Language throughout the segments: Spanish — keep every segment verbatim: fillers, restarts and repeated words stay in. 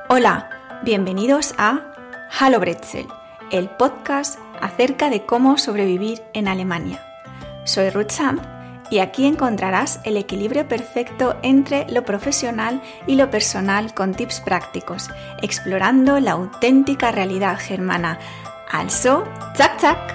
Hola, bienvenidos a Hallo Brezel, el podcast acerca de cómo sobrevivir en Alemania. Soy Ruth Sam y aquí encontrarás el equilibrio perfecto entre lo profesional y lo personal con tips prácticos, explorando la auténtica realidad germana. Also, zack zack!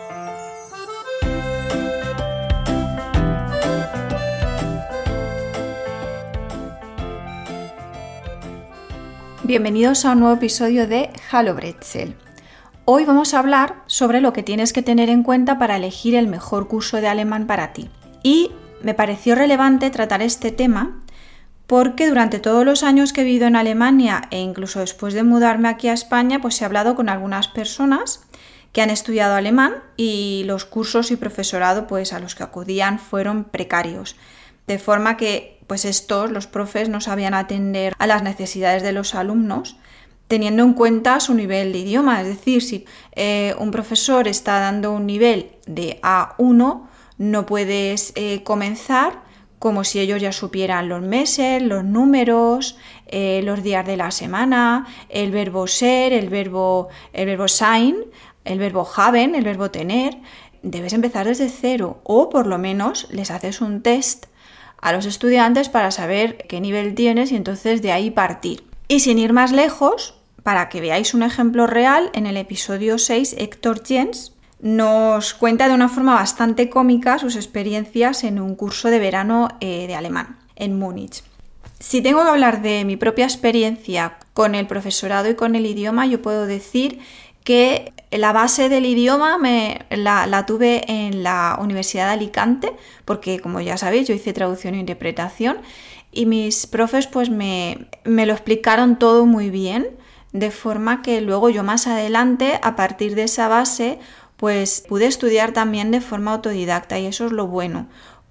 Bienvenidos a un nuevo episodio de Hallo Brezel. Hoy vamos a hablar sobre lo que tienes que tener en cuenta para elegir el mejor curso de alemán para ti. Y me pareció relevante tratar este tema porque durante todos los años que he vivido en Alemania e incluso después de mudarme aquí a España, pues he hablado con algunas personas que han estudiado alemán y los cursos y profesorado pues a los que acudían fueron precarios. De forma que pues estos, los profes, no sabían atender a las necesidades de los alumnos teniendo en cuenta su nivel de idioma. Es decir, si eh, un profesor está dando un nivel de A uno, no puedes eh, comenzar como si ellos ya supieran los meses, los números, eh, los días de la semana, el verbo ser, el verbo, el verbo sein, el verbo haben, el verbo tener. Debes empezar desde cero o por lo menos les haces un test a los estudiantes para saber qué nivel tienes y entonces de ahí partir. Y sin ir más lejos, para que veáis un ejemplo real, en el episodio seis, Héctor Jens nos cuenta de una forma bastante cómica sus experiencias en un curso de verano eh, de alemán en Múnich. Si tengo que hablar de mi propia experiencia con el profesorado y con el idioma, yo puedo decir que la base del idioma me, la, la tuve en la Universidad de Alicante, porque como ya sabéis yo hice traducción e interpretación y mis profes pues me, me lo explicaron todo muy bien, de forma que luego yo más adelante a partir de esa base pues pude estudiar también de forma autodidacta y eso es lo bueno.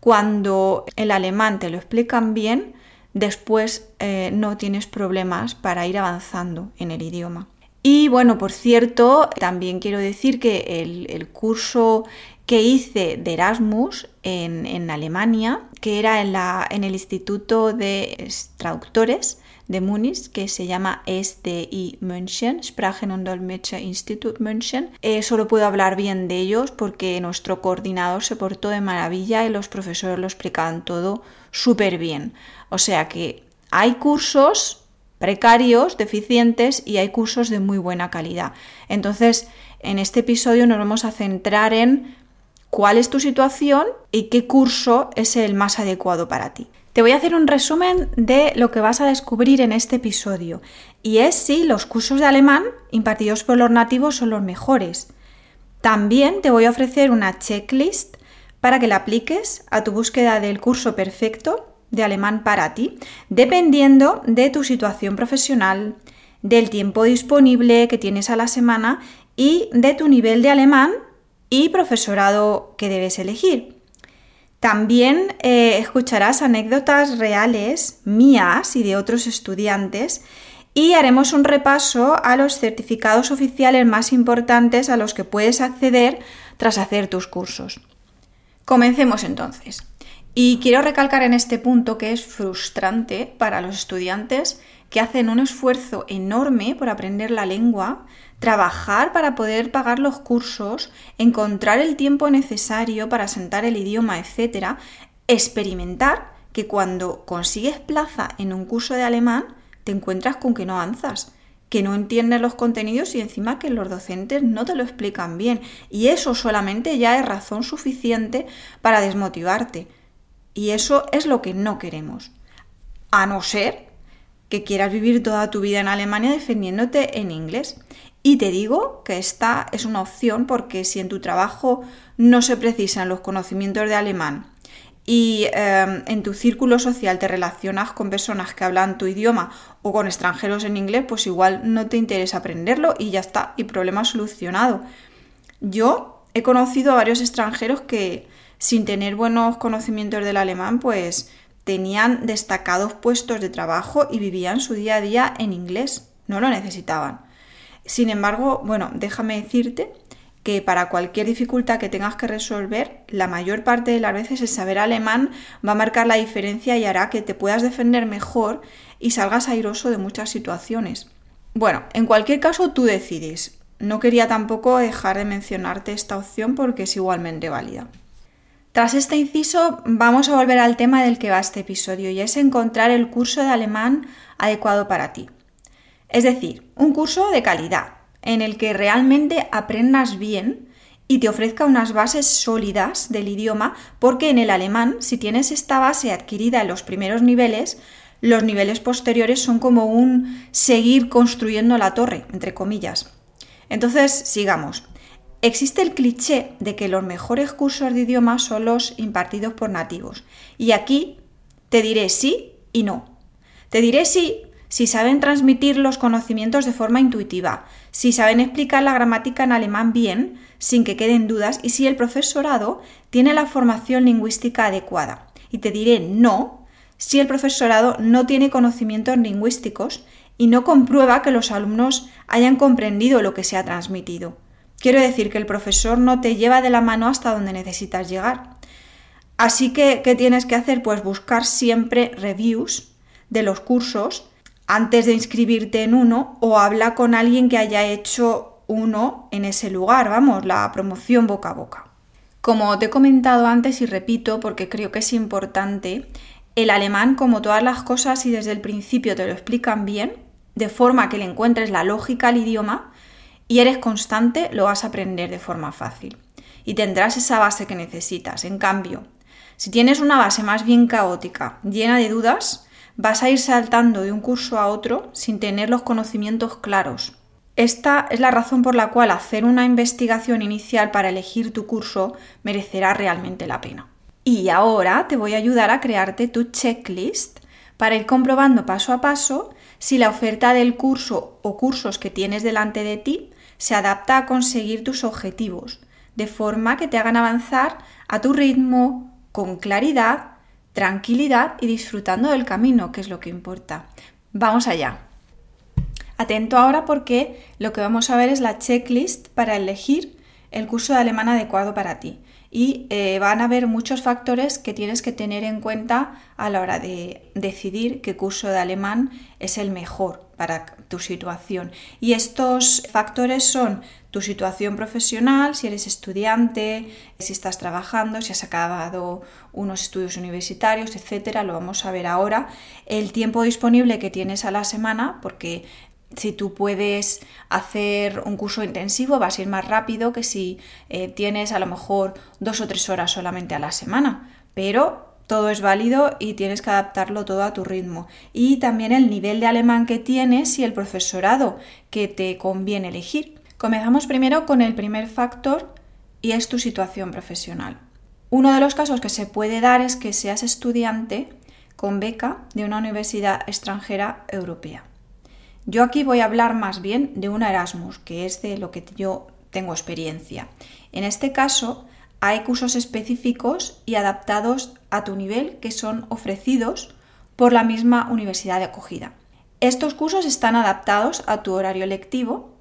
Cuando el alemán te lo explican bien, después eh, no tienes problemas para ir avanzando en el idioma. Y bueno, por cierto, también quiero decir que el, el curso que hice de Erasmus en, en Alemania, que era en, la, en el Instituto de Traductores de Múnich, que se llama S D I München, Sprachen- und Dolmetscher-Institut München, eh, solo puedo hablar bien de ellos porque nuestro coordinador se portó de maravilla y los profesores lo explicaban todo súper bien. O sea que hay cursos precarios, deficientes y hay cursos de muy buena calidad. Entonces, en este episodio nos vamos a centrar en cuál es tu situación y qué curso es el más adecuado para ti. Te voy a hacer un resumen de lo que vas a descubrir en este episodio y es si los cursos de alemán impartidos por los nativos son los mejores. También te voy a ofrecer una checklist para que la apliques a tu búsqueda del curso perfecto de alemán para ti, dependiendo de tu situación profesional, del tiempo disponible que tienes a la semana y de tu nivel de alemán y profesorado que debes elegir. También eh, escucharás anécdotas reales mías y de otros estudiantes y haremos un repaso a los certificados oficiales más importantes a los que puedes acceder tras hacer tus cursos. Comencemos entonces. Y quiero recalcar en este punto que es frustrante para los estudiantes que hacen un esfuerzo enorme por aprender la lengua, trabajar para poder pagar los cursos, encontrar el tiempo necesario para asentar el idioma, etcétera, experimentar que cuando consigues plaza en un curso de alemán te encuentras con que no avanzas, que no entiendes los contenidos y encima que los docentes no te lo explican bien. Y eso solamente ya es razón suficiente para desmotivarte. Y eso es lo que no queremos, a no ser que quieras vivir toda tu vida en Alemania defendiéndote en inglés. Y te digo que esta es una opción porque si en tu trabajo no se precisan los conocimientos de alemán y eh, en tu círculo social te relacionas con personas que hablan tu idioma o con extranjeros en inglés, pues igual no te interesa aprenderlo y ya está, y problema solucionado. Yo he conocido a varios extranjeros que sin tener buenos conocimientos del alemán, pues tenían destacados puestos de trabajo y vivían su día a día en inglés, no lo necesitaban. Sin embargo, bueno, déjame decirte que para cualquier dificultad que tengas que resolver, la mayor parte de las veces el saber alemán va a marcar la diferencia y hará que te puedas defender mejor y salgas airoso de muchas situaciones. Bueno, en cualquier caso tú decides. No quería tampoco dejar de mencionarte esta opción porque es igualmente válida. Tras este inciso, vamos a volver al tema del que va este episodio y es encontrar el curso de alemán adecuado para ti. Es decir, un curso de calidad, en el que realmente aprendas bien y te ofrezca unas bases sólidas del idioma, porque en el alemán, si tienes esta base adquirida en los primeros niveles, los niveles posteriores son como un seguir construyendo la torre, entre comillas. Entonces, sigamos. Existe el cliché de que los mejores cursos de idioma son los impartidos por nativos. Y aquí te diré sí y no. Te diré sí si saben transmitir los conocimientos de forma intuitiva, si saben explicar la gramática en alemán bien, sin que queden dudas, y si el profesorado tiene la formación lingüística adecuada. Y te diré no si el profesorado no tiene conocimientos lingüísticos y no comprueba que los alumnos hayan comprendido lo que se ha transmitido. Quiero decir que el profesor no te lleva de la mano hasta donde necesitas llegar. Así que, ¿qué tienes que hacer? Pues buscar siempre reviews de los cursos antes de inscribirte en uno, o habla con alguien que haya hecho uno en ese lugar, vamos, la promoción boca a boca. Como te he comentado antes y repito porque creo que es importante, el alemán, como todas las cosas, y desde el principio te lo explican bien, de forma que le encuentres la lógica al idioma y eres constante, lo vas a aprender de forma fácil y tendrás esa base que necesitas. En cambio, si tienes una base más bien caótica, llena de dudas, vas a ir saltando de un curso a otro sin tener los conocimientos claros. Esta es la razón por la cual hacer una investigación inicial para elegir tu curso merecerá realmente la pena. Y ahora te voy a ayudar a crearte tu checklist para ir comprobando paso a paso si la oferta del curso o cursos que tienes delante de ti se adapta a conseguir tus objetivos, de forma que te hagan avanzar a tu ritmo, con claridad, tranquilidad y disfrutando del camino, que es lo que importa. Vamos allá. Atento ahora porque lo que vamos a ver es la checklist para elegir el curso de alemán adecuado para ti. Y eh, van a haber muchos factores que tienes que tener en cuenta a la hora de decidir qué curso de alemán es el mejor para tu situación. Y estos factores son tu situación profesional, si eres estudiante, si estás trabajando, si has acabado unos estudios universitarios, etcétera. Lo vamos a ver ahora. El tiempo disponible que tienes a la semana, porque si tú puedes hacer un curso intensivo vas a ir más rápido que si eh, tienes a lo mejor dos o tres horas solamente a la semana, pero todo es válido y tienes que adaptarlo todo a tu ritmo. Y también el nivel de alemán que tienes y el profesorado que te conviene elegir. Comenzamos primero con el primer factor y es tu situación profesional. Uno de los casos que se puede dar es que seas estudiante con beca de una universidad extranjera europea. Yo aquí voy a hablar más bien de un Erasmus, que es de lo que yo tengo experiencia. En este caso, hay cursos específicos y adaptados a tu nivel que son ofrecidos por la misma universidad de acogida. Estos cursos están adaptados a tu horario lectivo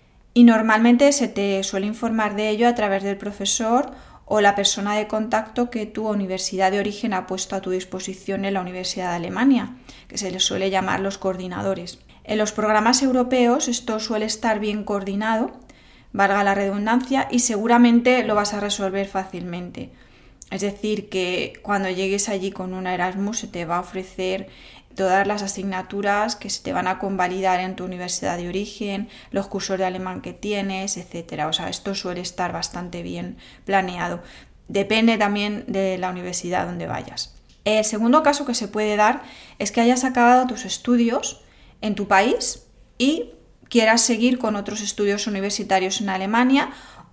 y normalmente se te suele informar de ello a través del profesor o la persona de contacto que tu universidad de origen ha puesto a tu disposición en la Universidad de Alemania, que se les suele llamar los coordinadores. En los programas europeos esto suele estar bien coordinado, valga la redundancia, y seguramente lo vas a resolver fácilmente. Es decir, que cuando llegues allí con un Erasmus se te va a ofrecer todas las asignaturas que se te van a convalidar en tu universidad de origen, los cursos de alemán que tienes, etcétera. O sea, esto suele estar bastante bien planeado. Depende también de la universidad donde vayas. El segundo caso que se puede dar es que hayas acabado tus estudios en tu país y quieras seguir con otros estudios universitarios en Alemania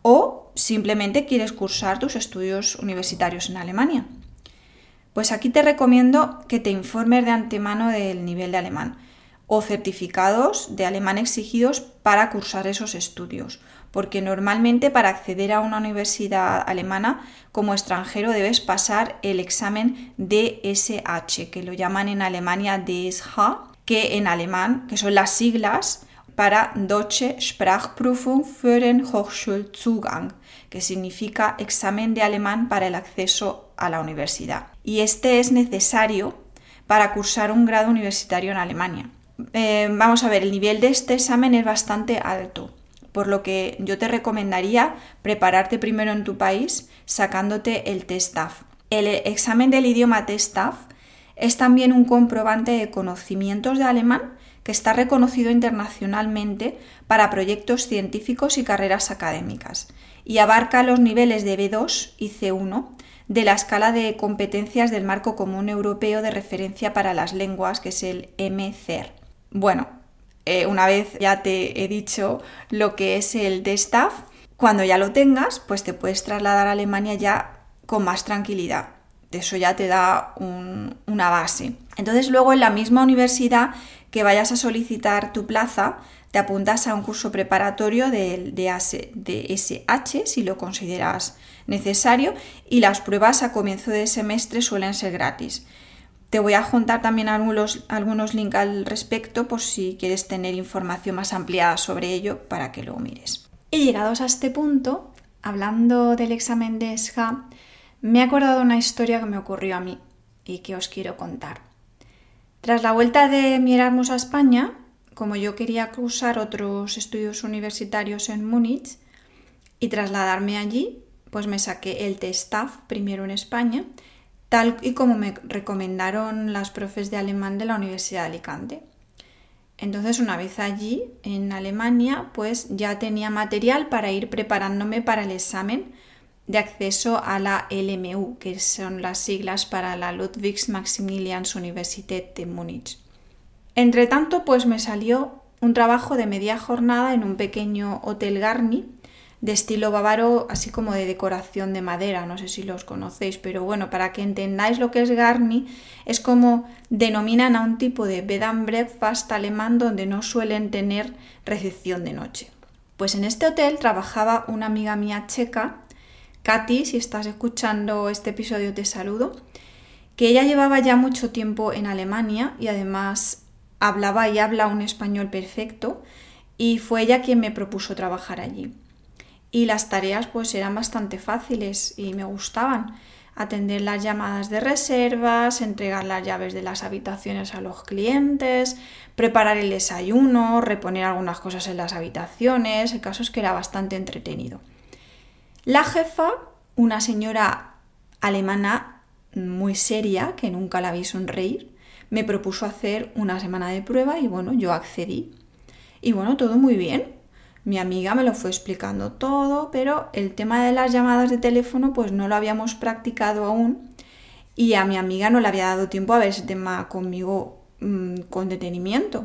o simplemente quieres cursar tus estudios universitarios en Alemania. Pues aquí te recomiendo que te informes de antemano del nivel de alemán o certificados de alemán exigidos para cursar esos estudios, porque normalmente para acceder a una universidad alemana como extranjero debes pasar el examen D S H, que lo llaman en Alemania D S H, que en alemán, que son las siglas para Deutsche Sprachprüfung für den Hochschulzugang, que significa examen de alemán para el acceso a la universidad. Y este es necesario para cursar un grado universitario en Alemania. Eh, vamos a ver, el nivel de este examen es bastante alto, por lo que yo te recomendaría prepararte primero en tu país sacándote el TestDaF. El examen del idioma TestDaF es también un comprobante de conocimientos de alemán que está reconocido internacionalmente para proyectos científicos y carreras académicas y abarca los niveles de B dos y C uno de la escala de competencias del Marco Común Europeo de Referencia para las Lenguas, que es el M C E R. Bueno, eh, una vez ya te he dicho lo que es el TestDaF, cuando ya lo tengas, pues te puedes trasladar a Alemania ya con más tranquilidad. Eso ya te da un, una base. Entonces luego en la misma universidad que vayas a solicitar tu plaza, te apuntas a un curso preparatorio de, de, de S H si lo consideras necesario, y las pruebas a comienzo de semestre suelen ser gratis. Te voy a juntar también algunos, algunos links al respecto por si quieres tener información más ampliada sobre ello para que lo mires. Y llegados a este punto, hablando del examen de S H A, me he acordado de una historia que me ocurrió a mí y que os quiero contar. Tras la vuelta de mi Erasmus a España, como yo quería cursar otros estudios universitarios en Múnich y trasladarme allí, pues me saqué el TestDaF primero en España, tal y como me recomendaron las profes de alemán de la Universidad de Alicante. Entonces, una vez allí, en Alemania, pues ya tenía material para ir preparándome para el examen de acceso a la L M U, que son las siglas para la Ludwig-Maximilians-Universität de Múnich. Entre tanto, pues me salió un trabajo de media jornada en un pequeño hotel Garni, de estilo bávaro, así como de decoración de madera, no sé si los conocéis, pero bueno, para que entendáis lo que es Garni, es como denominan a un tipo de bed and breakfast alemán donde no suelen tener recepción de noche. Pues en este hotel trabajaba una amiga mía checa, Katy, si estás escuchando este episodio te saludo, que ella llevaba ya mucho tiempo en Alemania y además hablaba y habla un español perfecto, y fue ella quien me propuso trabajar allí. Y las tareas pues eran bastante fáciles y me gustaban. Atender las llamadas de reservas, entregar las llaves de las habitaciones a los clientes, preparar el desayuno, reponer algunas cosas en las habitaciones. El caso es que era bastante entretenido. La jefa, una señora alemana muy seria, que nunca la vi sonreír, me propuso hacer una semana de prueba y bueno, yo accedí. Y bueno, todo muy bien. Mi amiga me lo fue explicando todo, pero el tema de las llamadas de teléfono pues no lo habíamos practicado aún y a mi amiga no le había dado tiempo a ver ese tema conmigo mmm, con detenimiento.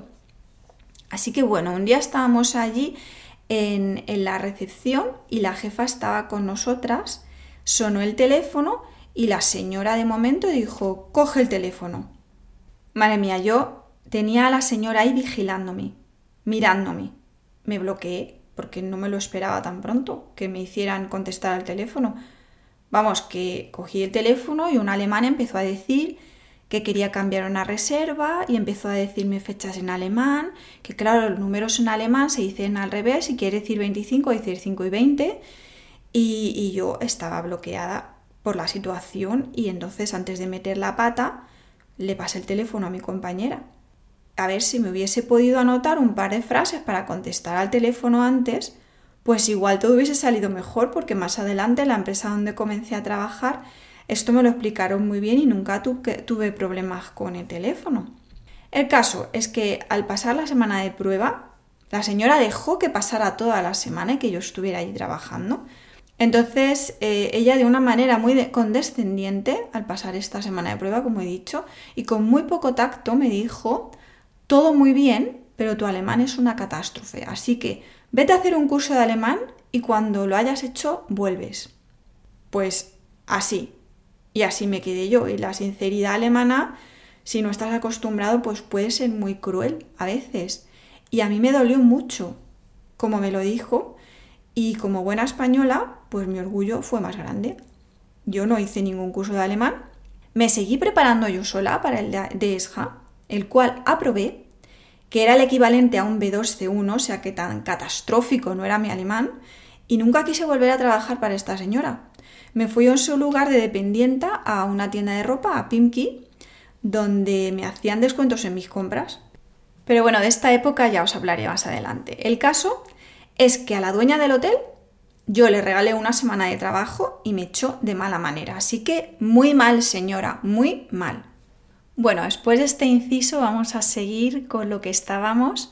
Así que bueno, un día estábamos allí en, en la recepción y la jefa estaba con nosotras, sonó el teléfono y la señora de momento dijo: coge el teléfono. Madre mía, yo tenía a la señora ahí vigilándome, mirándome. Me bloqueé porque no me lo esperaba tan pronto que me hicieran contestar al teléfono. Vamos, que cogí el teléfono y un alemán empezó a decir que quería cambiar una reserva y empezó a decirme fechas en alemán, que claro, los números en alemán se dicen al revés, si quiere decir veinticinco, decir cinco y veinte, y, y yo estaba bloqueada por la situación y entonces antes de meter la pata le pasé el teléfono a mi compañera. A ver si me hubiese podido anotar un par de frases para contestar al teléfono antes, pues igual todo hubiese salido mejor, porque más adelante en la empresa donde comencé a trabajar esto me lo explicaron muy bien y nunca tuve, tuve problemas con el teléfono. El caso es que al pasar la semana de prueba, la señora dejó que pasara toda la semana y que yo estuviera allí trabajando. Entonces eh, ella de una manera muy de- condescendiente, al pasar esta semana de prueba, como he dicho, y con muy poco tacto me dijo: todo muy bien, pero tu alemán es una catástrofe, así que vete a hacer un curso de alemán y cuando lo hayas hecho vuelves. Pues así, y así me quedé yo. Y la sinceridad alemana, si no estás acostumbrado, pues puede ser muy cruel a veces. Y a mí me dolió mucho, como me lo dijo, y como buena española, pues mi orgullo fue más grande. Yo no hice ningún curso de alemán, me seguí preparando yo sola para el de S H A, el cual aprobé, que era el equivalente a un B dos C uno, o sea que tan catastrófico no era mi alemán, y nunca quise volver a trabajar para esta señora. Me fui en su lugar de dependienta a una tienda de ropa, a Pimki, donde me hacían descuentos en mis compras. Pero bueno, de esta época ya os hablaré más adelante. El caso es que a la dueña del hotel yo le regalé una semana de trabajo y me echó de mala manera. Así que muy mal, señora, muy mal. Bueno, después de este inciso vamos a seguir con lo que estábamos.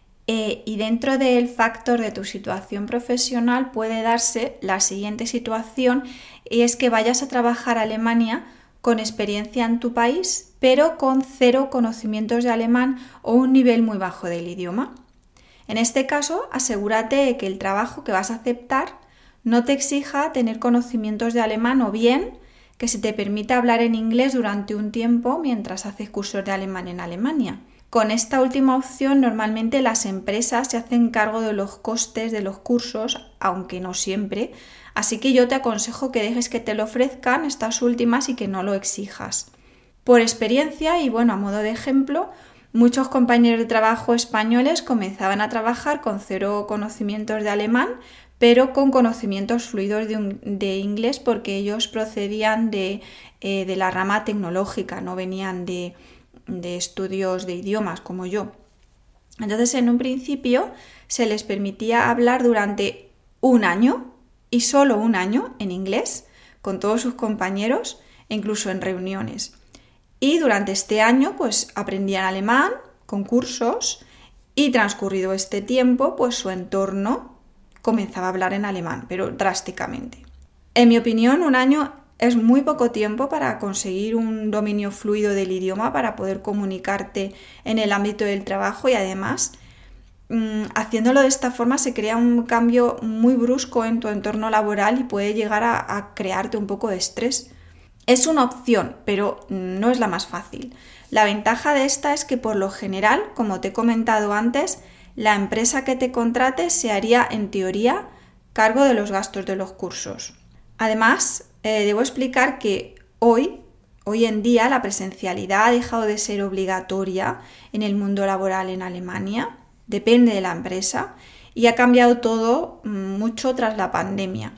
Eh, y dentro del factor de tu situación profesional puede darse la siguiente situación, y es que vayas a trabajar a Alemania con experiencia en tu país, pero con cero conocimientos de alemán o un nivel muy bajo del idioma. En este caso, asegúrate de que el trabajo que vas a aceptar no te exija tener conocimientos de alemán, o bien que se te permita hablar en inglés durante un tiempo mientras haces cursos de alemán en Alemania. Con esta última opción, normalmente las empresas se hacen cargo de los costes de los cursos, aunque no siempre, así que yo te aconsejo que dejes que te lo ofrezcan estas últimas y que no lo exijas. Por experiencia y bueno, a modo de ejemplo, muchos compañeros de trabajo españoles comenzaban a trabajar con cero conocimientos de alemán, pero con conocimientos fluidos de, un, de inglés, porque ellos procedían de, eh, de la rama tecnológica, no venían de... de estudios de idiomas como yo. Entonces, en un principio se les permitía hablar durante un año y solo un año en inglés con todos sus compañeros, incluso en reuniones. Y durante este año pues aprendían alemán con cursos, y transcurrido este tiempo pues su entorno comenzaba a hablar en alemán, pero drásticamente. En mi opinión, un año es muy poco tiempo para conseguir un dominio fluido del idioma, para poder comunicarte en el ámbito del trabajo, y además, mmm, haciéndolo de esta forma se crea un cambio muy brusco en tu entorno laboral y puede llegar a, a crearte un poco de estrés. Es una opción, pero no es la más fácil. La ventaja de esta es que por lo general, como te he comentado antes, la empresa que te contrate se haría en teoría cargo de los gastos de los cursos. Además, Eh, debo explicar que hoy, hoy en día la presencialidad ha dejado de ser obligatoria en el mundo laboral en Alemania, depende de la empresa, y ha cambiado todo mucho tras la pandemia.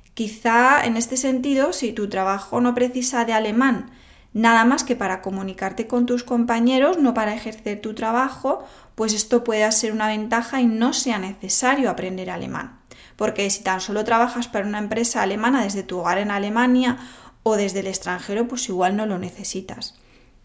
Quizá en este sentido, si tu trabajo no precisa de alemán nada más que para comunicarte con tus compañeros, no para ejercer tu trabajo, pues esto puede ser una ventaja y no sea necesario aprender alemán. Porque si tan solo trabajas para una empresa alemana desde tu hogar en Alemania o desde el extranjero, pues igual no lo necesitas.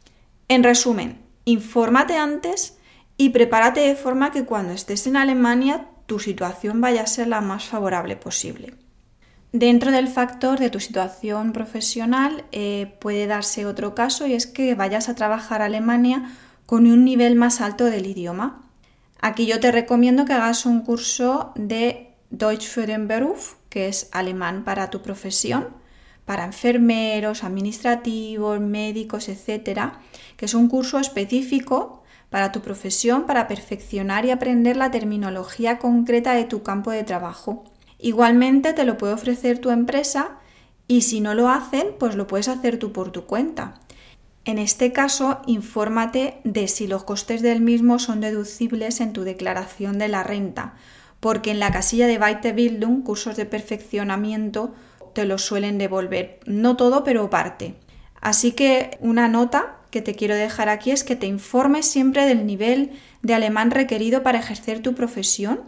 En resumen, infórmate antes y prepárate de forma que cuando estés en Alemania tu situación vaya a ser la más favorable posible. Dentro del factor de tu situación profesional eh, puede darse otro caso, y es que vayas a trabajar a Alemania con un nivel más alto del idioma. Aquí yo te recomiendo que hagas un curso de Deutsch für den Beruf, que es alemán para tu profesión, para enfermeros, administrativos, médicos, etcétera, que es un curso específico para tu profesión, para perfeccionar y aprender la terminología concreta de tu campo de trabajo. Igualmente te lo puede ofrecer tu empresa, y si no lo hacen, pues lo puedes hacer tú por tu cuenta. En este caso, infórmate de si los costes del mismo son deducibles en tu declaración de la renta, porque en la casilla de Weiterbildung, cursos de perfeccionamiento, te los suelen devolver. No todo, pero parte. Así que una nota que te quiero dejar aquí es que te informes siempre del nivel de alemán requerido para ejercer tu profesión,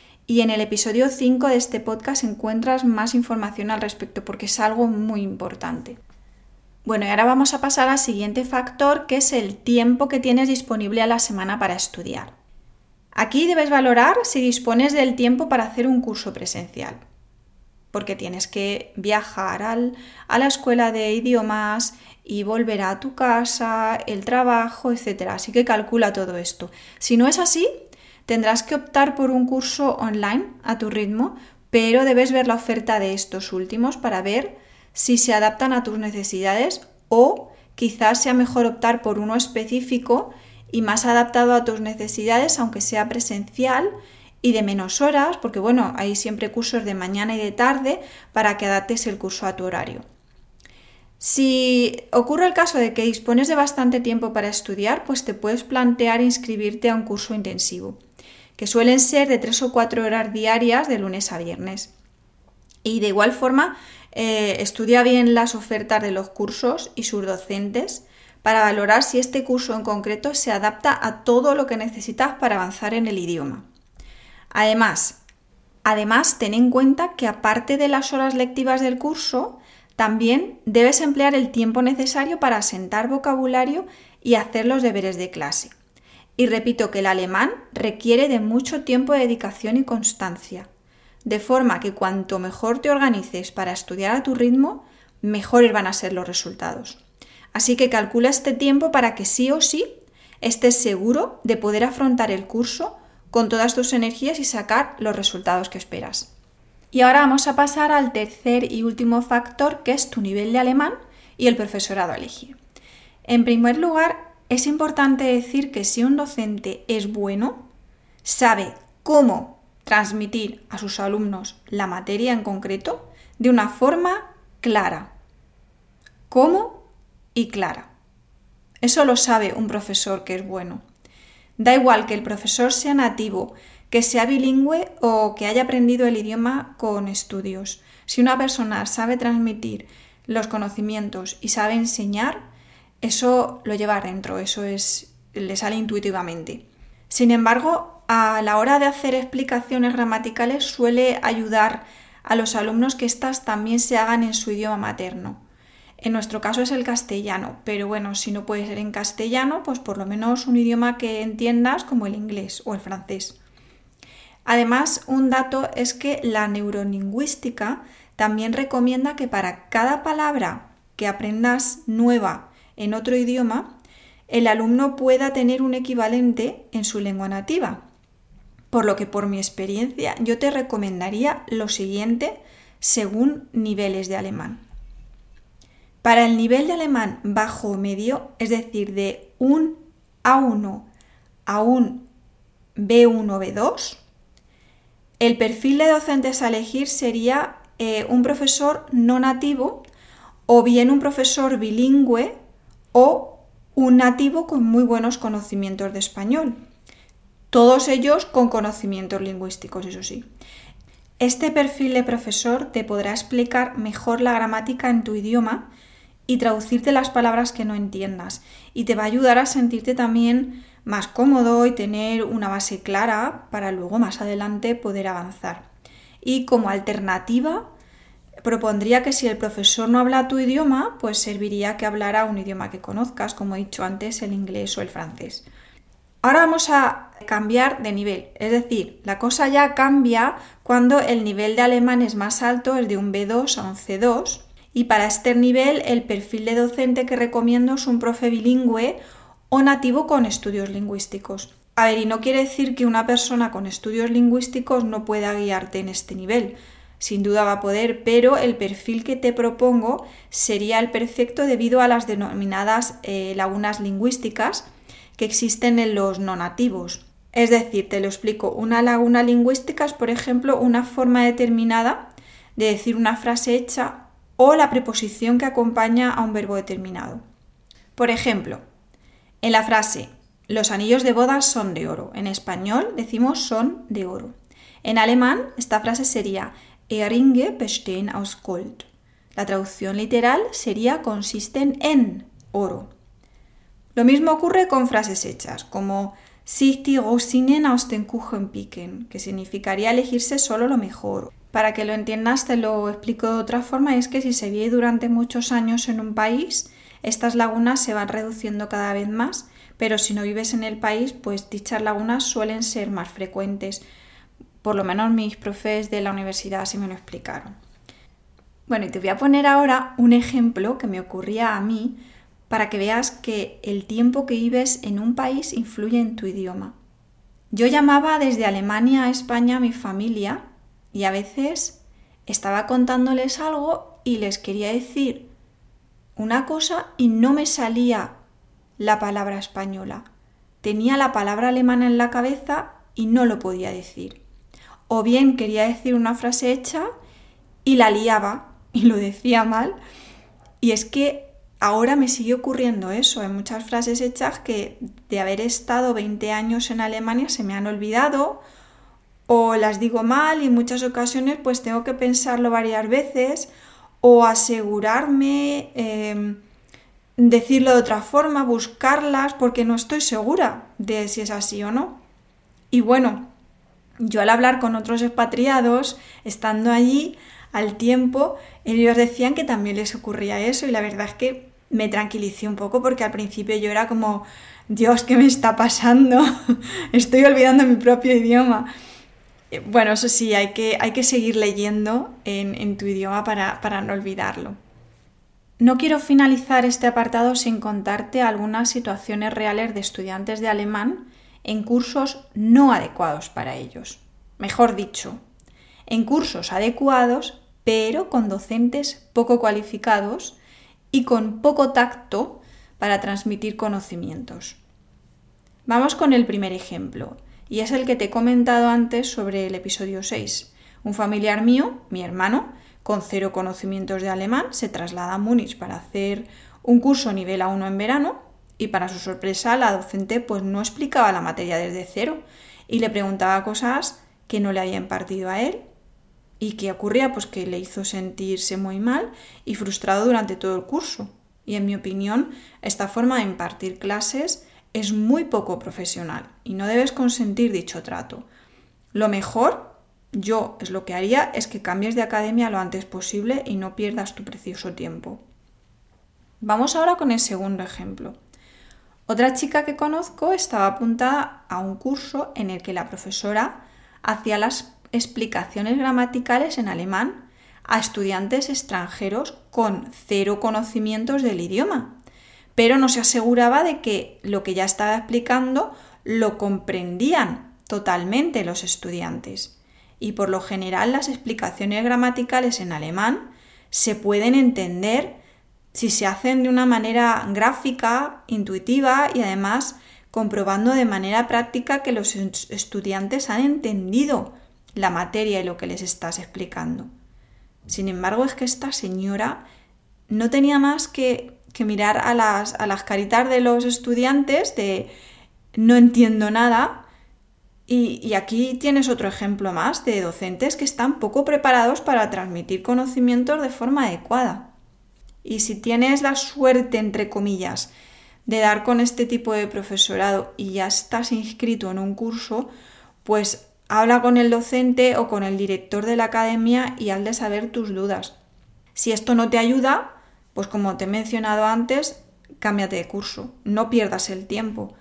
y en el episodio cinco de este podcast encuentras más información al respecto, porque es algo muy importante. Bueno, y ahora vamos a pasar al siguiente factor, que es el tiempo que tienes disponible a la semana para estudiar. Aquí debes valorar si dispones del tiempo para hacer un curso presencial, porque tienes que viajar al, a la escuela de idiomas y volver a tu casa, el trabajo, etcétera. Así que calcula todo esto. Si no es así, tendrás que optar por un curso online a tu ritmo, pero debes ver la oferta de estos últimos para ver si se adaptan a tus necesidades, o quizás sea mejor optar por uno específico y más adaptado a tus necesidades, aunque sea presencial y de menos horas, porque bueno, hay siempre cursos de mañana y de tarde para que adaptes el curso a tu horario. Si ocurre el caso de que dispones de bastante tiempo para estudiar, pues te puedes plantear inscribirte a un curso intensivo, que suelen ser de tres o cuatro horas diarias de lunes a viernes. Y de igual forma, eh, estudia bien las ofertas de los cursos y sus docentes para valorar si este curso en concreto se adapta a todo lo que necesitas para avanzar en el idioma. Además, además, ten en cuenta que aparte de las horas lectivas del curso, también debes emplear el tiempo necesario para asentar vocabulario y hacer los deberes de clase. Y repito que el alemán requiere de mucho tiempo de dedicación y constancia, de forma que cuanto mejor te organices para estudiar a tu ritmo, mejores van a ser los resultados. Así que calcula este tiempo para que sí o sí estés seguro de poder afrontar el curso con todas tus energías y sacar los resultados que esperas. Y ahora vamos a pasar al tercer y último factor, que es tu nivel de alemán y el profesorado a elegir. En primer lugar, es importante decir que si un docente es bueno, sabe cómo transmitir a sus alumnos la materia en concreto de una forma clara. ¿Cómo? Y clara. Eso lo sabe un profesor que es bueno. Da igual que el profesor sea nativo, que sea bilingüe o que haya aprendido el idioma con estudios. Si una persona sabe transmitir los conocimientos y sabe enseñar, eso lo lleva adentro, eso es, le sale intuitivamente. Sin embargo, a la hora de hacer explicaciones gramaticales suele ayudar a los alumnos que éstas también se hagan en su idioma materno. En nuestro caso es el castellano, pero bueno, si no puede ser en castellano, pues por lo menos un idioma que entiendas como el inglés o el francés. Además, un dato es que la neurolingüística también recomienda que para cada palabra que aprendas nueva en otro idioma, el alumno pueda tener un equivalente en su lengua nativa. Por lo que por mi experiencia yo te recomendaría lo siguiente según niveles de alemán. Para el nivel de alemán bajo o medio, es decir, de un A uno a un B uno B dos, el perfil de docentes a elegir sería eh, un profesor no nativo o bien un profesor bilingüe o un nativo con muy buenos conocimientos de español. Todos ellos con conocimientos lingüísticos, eso sí. Este perfil de profesor te podrá explicar mejor la gramática en tu idioma y traducirte las palabras que no entiendas, y te va a ayudar a sentirte también más cómodo y tener una base clara para luego más adelante poder avanzar. Y como alternativa, propondría que si el profesor no habla tu idioma, pues serviría que hablara un idioma que conozcas, como he dicho antes, el inglés o el francés. Ahora vamos a cambiar de nivel, es decir, la cosa ya cambia cuando el nivel de alemán es más alto, es de un B dos a un C dos, y para este nivel el perfil de docente que recomiendo es un profe bilingüe o nativo con estudios lingüísticos. A ver, y no quiere decir que una persona con estudios lingüísticos no pueda guiarte en este nivel. Sin duda va a poder, pero el perfil que te propongo sería el perfecto debido a las denominadas eh, lagunas lingüísticas que existen en los no nativos. Es decir, te lo explico, una laguna lingüística es, por ejemplo, una forma determinada de decir una frase hecha o la preposición que acompaña a un verbo determinado. Por ejemplo, en la frase los anillos de boda son de oro, en español decimos son de oro. En alemán esta frase sería Eheringe bestehen aus Gold. La traducción literal sería consisten en oro. Lo mismo ocurre con frases hechas, como sich die Rosinen aus den Kuchen picken, que significaría elegirse solo lo mejor. Para que lo entiendas te lo explico de otra forma, es que si se vive durante muchos años en un país, estas lagunas se van reduciendo cada vez más, pero si no vives en el país, pues dichas lagunas suelen ser más frecuentes. Por lo menos mis profes de la universidad sí me lo explicaron. Bueno, y te voy a poner ahora un ejemplo que me ocurría a mí para que veas que el tiempo que vives en un país influye en tu idioma. Yo llamaba desde Alemania a España a mi familia y a veces estaba contándoles algo y les quería decir una cosa y no me salía la palabra española. Tenía la palabra alemana en la cabeza y no lo podía decir. O bien quería decir una frase hecha y la liaba y lo decía mal. Y es que ahora me sigue ocurriendo eso. Hay muchas frases hechas que de haber estado veinte años en Alemania se me han olvidado o las digo mal y en muchas ocasiones pues tengo que pensarlo varias veces o asegurarme, eh, decirlo de otra forma, buscarlas porque no estoy segura de si es así o no. Y bueno, yo al hablar con otros expatriados, estando allí al tiempo, ellos decían que también les ocurría eso y la verdad es que me tranquilicé un poco porque al principio yo era como, Dios, ¿qué me está pasando? Estoy olvidando mi propio idioma. Bueno, eso sí, hay que, hay que seguir leyendo en, en tu idioma para, para no olvidarlo. No quiero finalizar este apartado sin contarte algunas situaciones reales de estudiantes de alemán en cursos no adecuados para ellos. Mejor dicho, en cursos adecuados, pero con docentes poco cualificados y con poco tacto para transmitir conocimientos. Vamos con el primer ejemplo, y es el que te he comentado antes sobre el episodio seis. Un familiar mío, mi hermano, con cero conocimientos de alemán, se traslada a Múnich para hacer un curso nivel A uno en verano y para su sorpresa la docente pues no explicaba la materia desde cero y le preguntaba cosas que no le había impartido a él. ¿Y qué ocurría? Pues que le hizo sentirse muy mal y frustrado durante todo el curso. Y en mi opinión, esta forma de impartir clases es muy poco profesional y no debes consentir dicho trato. Lo mejor, yo es lo que haría, es que cambies de academia lo antes posible y no pierdas tu precioso tiempo. Vamos ahora con el segundo ejemplo. Otra chica que conozco estaba apuntada a un curso en el que la profesora hacía las explicaciones gramaticales en alemán a estudiantes extranjeros con cero conocimientos del idioma, pero no se aseguraba de que lo que ya estaba explicando lo comprendían totalmente los estudiantes. Y por lo general las explicaciones gramaticales en alemán se pueden entender si se hacen de una manera gráfica, intuitiva y además comprobando de manera práctica que los estudiantes han entendido la materia y lo que les estás explicando. Sin embargo, es que esta señora no tenía más que, que mirar a las, a las caritas de los estudiantes de no entiendo nada. Y, y aquí tienes otro ejemplo más de docentes que están poco preparados para transmitir conocimientos de forma adecuada. Y si tienes la suerte, entre comillas, de dar con este tipo de profesorado y ya estás inscrito en un curso, pues habla con el docente o con el director de la academia y haz de saber tus dudas. Si esto no te ayuda, pues como te he mencionado antes, cámbiate de curso, no pierdas el tiempo.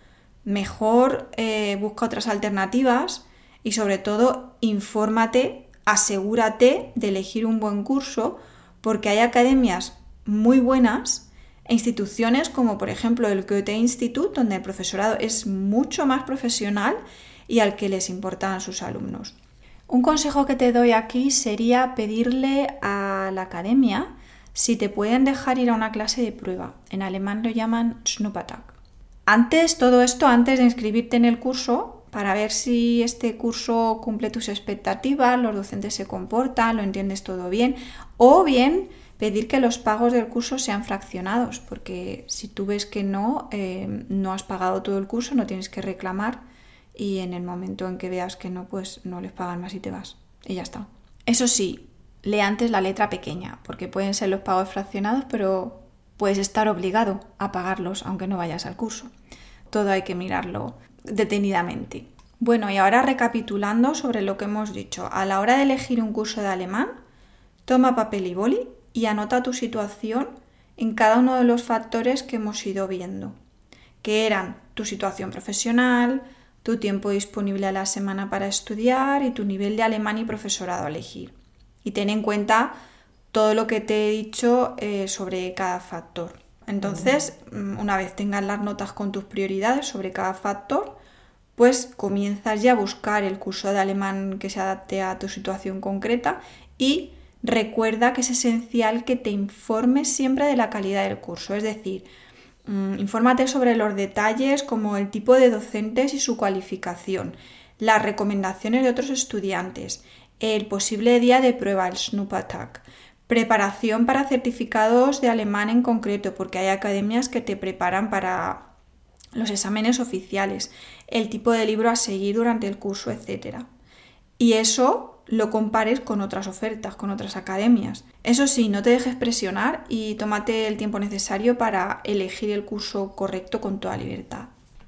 Mejor eh, busca otras alternativas y sobre todo infórmate, asegúrate de elegir un buen curso porque hay academias muy buenas e instituciones como por ejemplo el Goethe Institut, donde el profesorado es mucho más profesional y al que les importan sus alumnos. Un consejo que te doy aquí sería pedirle a la academia si te pueden dejar ir a una clase de prueba. En alemán lo llaman Schnuppertag. Antes, todo esto, antes de inscribirte en el curso, para ver si este curso cumple tus expectativas, los docentes se comportan, lo entiendes todo bien, o bien pedir que los pagos del curso sean fraccionados, porque si tú ves que no, eh, no has pagado todo el curso, no tienes que reclamar y en el momento en que veas que no, pues no les pagan más y te vas. Y ya está. Eso sí, lee antes la letra pequeña, porque pueden ser los pagos fraccionados, pero puedes estar obligado a pagarlos aunque no vayas al curso. Todo hay que mirarlo detenidamente. Bueno, y ahora recapitulando sobre lo que hemos dicho. A la hora de elegir un curso de alemán, toma papel y boli y anota tu situación en cada uno de los factores que hemos ido viendo, que eran tu situación profesional, tu tiempo disponible a la semana para estudiar y tu nivel de alemán y profesorado a elegir. Y ten en cuenta todo lo que te he dicho eh, sobre cada factor. Entonces, una vez tengas las notas con tus prioridades sobre cada factor, pues comienzas ya a buscar el curso de alemán que se adapte a tu situación concreta y recuerda que es esencial que te informes siempre de la calidad del curso, es decir, mmm, infórmate sobre los detalles como el tipo de docentes y su cualificación, las recomendaciones de otros estudiantes, el posible día de prueba, el Schnuppertag, Preparación para certificados de alemán en concreto, porque hay academias que te preparan para los exámenes oficiales, el tipo de libro a seguir durante el curso, etcétera. Y eso lo compares con otras ofertas, con otras academias. Eso sí, no te dejes presionar y tómate el tiempo necesario para elegir el curso correcto con toda libertad.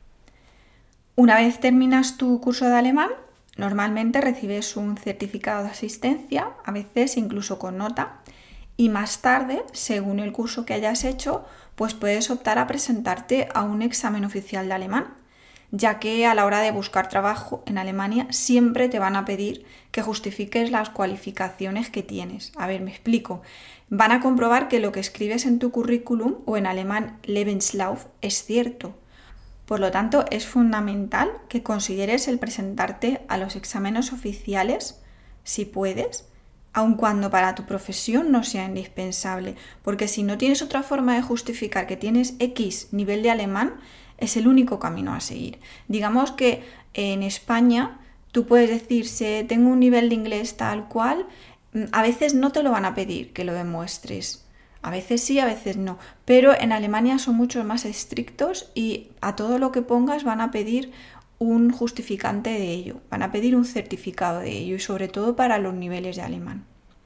Una vez terminas tu curso de alemán, normalmente recibes un certificado de asistencia, a veces incluso con nota, y más tarde, según el curso que hayas hecho, pues puedes optar a presentarte a un examen oficial de alemán, ya que a la hora de buscar trabajo en Alemania siempre te van a pedir que justifiques las cualificaciones que tienes. A ver, me explico. Van a comprobar que lo que escribes en tu currículum o en alemán Lebenslauf es cierto. Por lo tanto, es fundamental que consideres el presentarte a los exámenes oficiales, si puedes, aun cuando para tu profesión no sea indispensable, porque si no tienes otra forma de justificar que tienes X nivel de alemán, es el único camino a seguir. Digamos que en España tú puedes decir, si tengo un nivel de inglés tal cual, a veces no te lo van a pedir que lo demuestres. A veces sí, a veces no. Pero en Alemania son mucho más estrictos y a todo lo que pongas van a pedir un justificante de ello, van a pedir un certificado de ello y sobre todo para los niveles de alemán.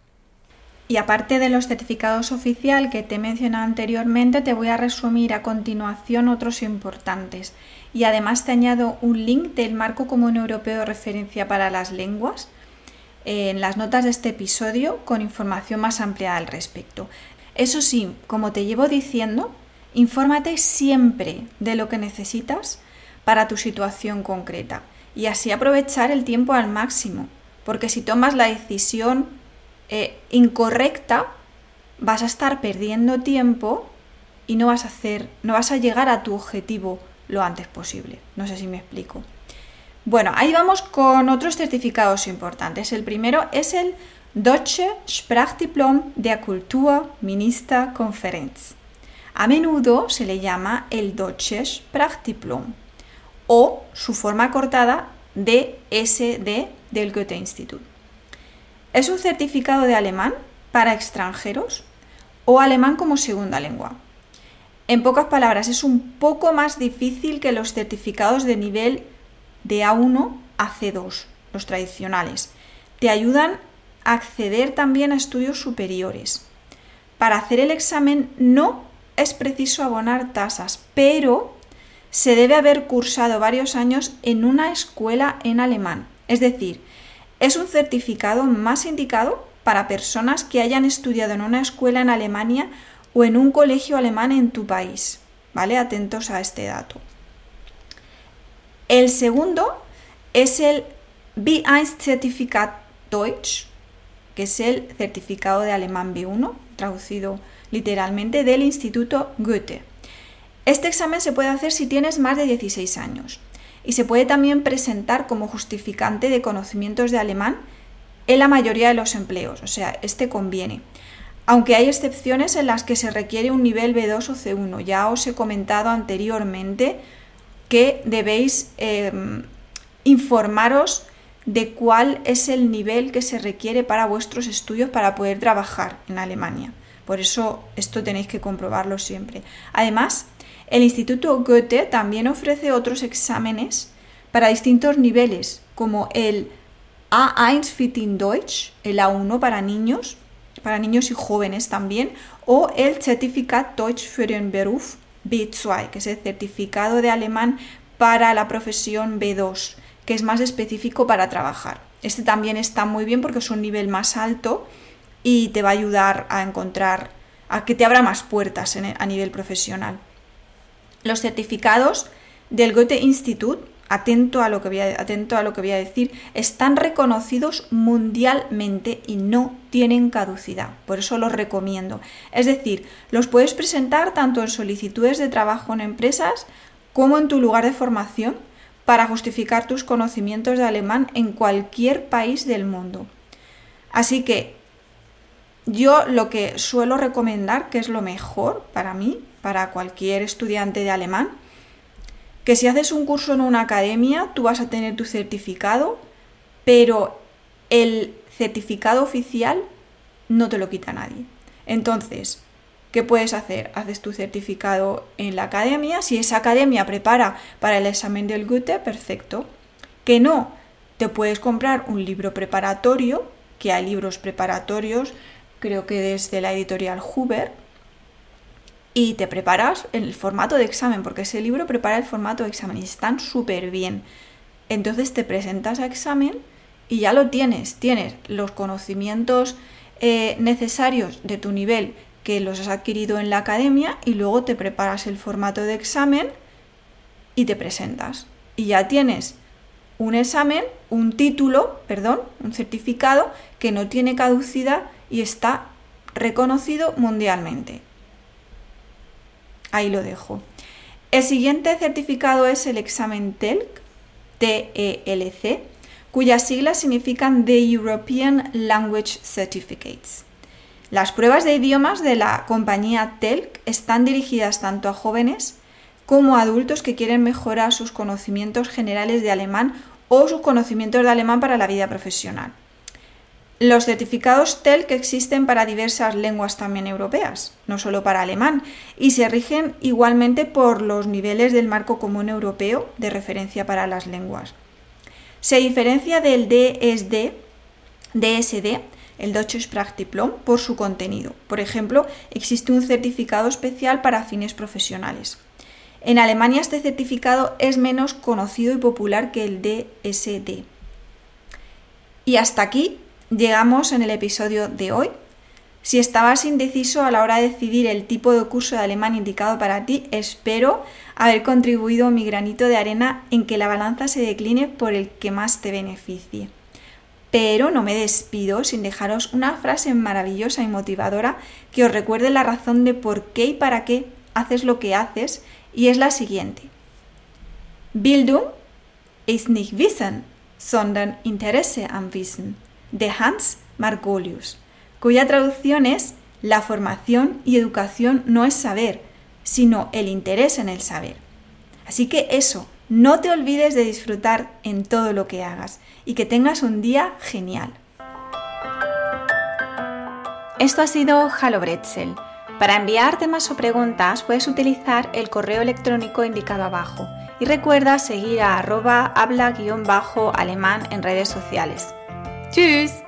Y aparte de los certificados oficiales que te he mencionado anteriormente, te voy a resumir a continuación otros importantes. Y además te añado un link del Marco Común Europeo de Referencia para las Lenguas en las notas de este episodio con información más amplia al respecto. Eso sí, como te llevo diciendo, infórmate siempre de lo que necesitas para tu situación concreta y así aprovechar el tiempo al máximo, porque si tomas la decisión eh, incorrecta vas a estar perdiendo tiempo y no vas a hacer, no vas a llegar a tu objetivo lo antes posible. No sé si me explico. Bueno, ahí vamos con otros certificados importantes. El primero es el Deutsche Sprachdiplom der Kulturministerkonferenz. A menudo se le llama el Deutsche Sprachdiplom o su forma cortada D S D del Goethe-Institut. Es un certificado de alemán para extranjeros o alemán como segunda lengua. En pocas palabras, es un poco más difícil que los certificados de nivel de A uno a C dos, los tradicionales. Te ayudan a acceder también a estudios superiores. Para hacer el examen no es preciso abonar tasas, pero se debe haber cursado varios años en una escuela en alemán. Es decir, es un certificado más indicado para personas que hayan estudiado en una escuela en Alemania o en un colegio alemán en tu país. ¿Vale? Atentos a este dato. El segundo es el B uno Certificat Deutsch, que es el certificado de alemán B uno, traducido literalmente del Instituto Goethe. Este examen se puede hacer si tienes más de dieciséis años y se puede también presentar como justificante de conocimientos de alemán en la mayoría de los empleos, o sea, este conviene. Aunque hay excepciones en las que se requiere un nivel B dos o C uno. Ya os he comentado anteriormente que debéis eh, informaros de cuál es el nivel que se requiere para vuestros estudios para poder trabajar en Alemania. Por eso esto tenéis que comprobarlo siempre. Además, el Instituto Goethe también ofrece otros exámenes para distintos niveles, como el A uno Fitting Deutsch, el A uno para niños, para niños y jóvenes también, o el Zertifikat Deutsch für den Beruf B dos, que es el certificado de alemán para la profesión B dos, que es más específico para trabajar. Este también está muy bien porque es un nivel más alto y te va a ayudar a encontrar, a que te abra más puertas en, a nivel profesional. Los certificados del Goethe-Institut, atento a lo que voy a, atento a lo que voy a decir, están reconocidos mundialmente y no tienen caducidad. Por eso los recomiendo. Es decir, los puedes presentar tanto en solicitudes de trabajo en empresas como en tu lugar de formación para justificar tus conocimientos de alemán en cualquier país del mundo. Así que yo lo que suelo recomendar, que es lo mejor para mí, para cualquier estudiante de alemán, que si haces un curso en una academia, tú vas a tener tu certificado, pero el certificado oficial no te lo quita nadie. Entonces, ¿qué puedes hacer? Haces tu certificado en la academia. Si esa academia prepara para el examen del Goethe, perfecto. Que no, te puedes comprar un libro preparatorio, que hay libros preparatorios, creo que desde la editorial Hoover, y te preparas en el formato de examen, porque ese libro prepara el formato de examen y están súper bien. Entonces te presentas a examen y ya lo tienes, tienes los conocimientos eh, necesarios de tu nivel que los has adquirido en la academia y luego te preparas el formato de examen y te presentas. Y ya tienes un examen, un título, perdón, un certificado que no tiene caducidad y está reconocido mundialmente. Ahí lo dejo. El siguiente certificado es el examen T E L C, T E L C, cuyas siglas significan The European Language Certificates. Las pruebas de idiomas de la compañía T E L C están dirigidas tanto a jóvenes como a adultos que quieren mejorar sus conocimientos generales de alemán o sus conocimientos de alemán para la vida profesional. Los certificados T E L C existen para diversas lenguas también europeas, no solo para alemán, y se rigen igualmente por los niveles del marco común europeo de referencia para las lenguas. Se diferencia del D S D, D S D, el Deutsche Sprachdiplom, por su contenido. Por ejemplo, existe un certificado especial para fines profesionales. En Alemania este certificado es menos conocido y popular que el D S D. Y hasta aquí llegamos en el episodio de hoy. Si estabas indeciso a la hora de decidir el tipo de curso de alemán indicado para ti, espero haber contribuido mi granito de arena en que la balanza se decline por el que más te beneficie. Pero no me despido sin dejaros una frase maravillosa y motivadora que os recuerde la razón de por qué y para qué haces lo que haces, y es la siguiente. Bildung ist nicht Wissen, sondern Interesse am Wissen, de Hans Margolius, cuya traducción es: la formación y educación no es saber, sino el interés en el saber. Así que eso, no te olvides de disfrutar en todo lo que hagas y que tengas un día genial. Esto ha sido Hallo Brezel. Para enviar temas o preguntas puedes utilizar el correo electrónico indicado abajo y recuerda seguir a arroba habla guión bajo alemán en redes sociales. ¡Tschüss!